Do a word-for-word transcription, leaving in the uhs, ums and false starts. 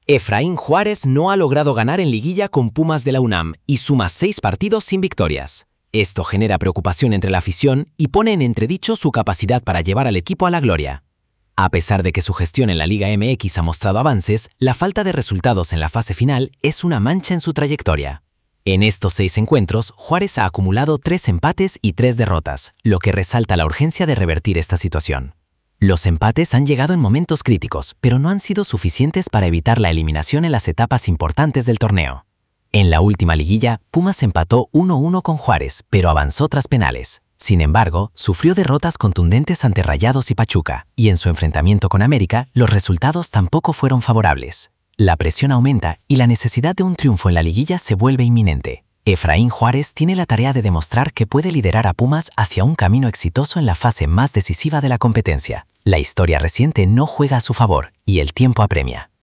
Efraín Juárez no ha logrado ganar en liguilla con Pumas de la UNAM y suma seis partidos sin victorias. Esto genera preocupación entre la afición y pone en entredicho su capacidad para llevar al equipo a la gloria. A pesar de que su gestión en la Liga M X ha mostrado avances, la falta de resultados en la fase final es una mancha en su trayectoria. En estos seis encuentros, Juárez ha acumulado tres empates y tres derrotas, lo que resalta la urgencia de revertir esta situación. Los empates han llegado en momentos críticos, pero no han sido suficientes para evitar la eliminación en las etapas importantes del torneo. En la última liguilla, Pumas empató uno a uno con Juárez, pero avanzó tras penales. Sin embargo, sufrió derrotas contundentes ante Rayados y Pachuca, y en su enfrentamiento con América, los resultados tampoco fueron favorables. La presión aumenta y la necesidad de un triunfo en la liguilla se vuelve inminente. Efraín Juárez tiene la tarea de demostrar que puede liderar a Pumas hacia un camino exitoso en la fase más decisiva de la competencia. La historia reciente no juega a su favor y el tiempo apremia.